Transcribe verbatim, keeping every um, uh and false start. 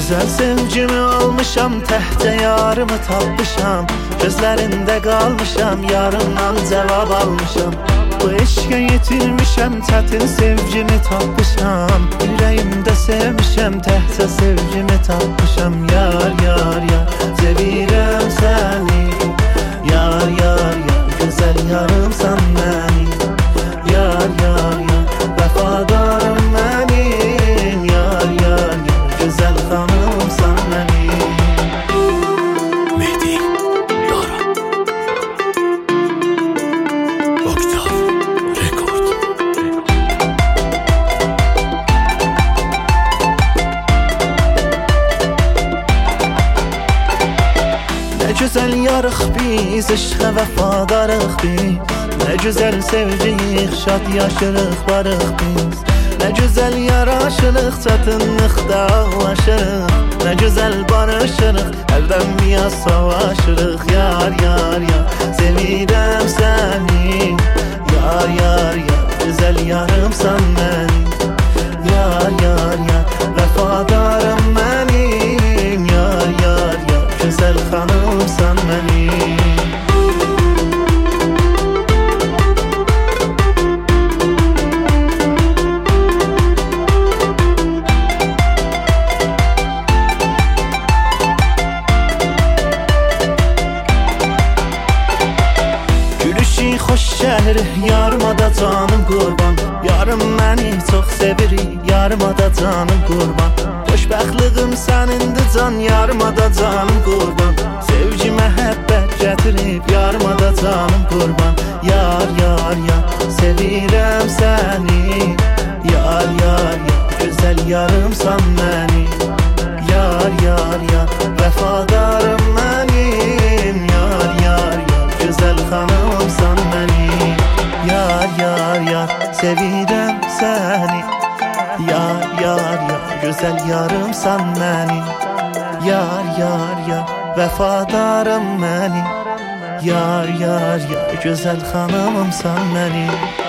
Güzel sevgimi almışam, təhcə yarımı tapmışam. Gözlərində qalmışam, yarımdan cavab almışam. Bu eşqə yetirmişəm, çətin sevgimi tapmışam. Ürəyimdə sevmişəm, təhcə sevgimi tapmışam. Yar, yar, yar, sevirəm səni. Yar, yar, yar, gözəl yarımsan məni. Yar, yar, yar, vəfadarım mənim. Yar, yar, yar, gözəl xanımsan mənim. Mehdi Dara Oktav Rekord. Nə gözəl yarıq biz, eşqə vəfadarıq biz. Nə gözəl sevciyik, şad yaşırıq, varıq biz. Nə gözəl yaraşırıq, çətinlikdə ağlaşırıq. Nə gözəl barışırıq, hərdən biraz savaşırıq. Yar, yar, yar, sevirəm səni. Yar, yar, yar, gözəl yarımsan mənim. Yar, yar, yar, vəfadarım mənim. Yar, yar, yar, gözəl xanımsan mənim. Xoş gəlir, yarıma da canım qurban. Yarım məni çox sevir, yarıma da canım qurban. Xoşbəxtliğim sənindir can, yarıma da canım qurban. Sevgi məhəbbət gətirib, yarıma da canım qurban. Yar, yar, yar, sevirəm səni. Yar, yar, yar, gözəl yarımsan məni. Yar, yar, yar, vəfadarım mənim. Yar, yar, yar, gözəl xanımsan mənim. Yar, yar, yar, sevirəm səni. Yar, yar, yar, gözəl yarımsan mənim. Yar, yar, yar, vəfadarım mənim. Yar, yar, yar, gözəl xanımsan mənim.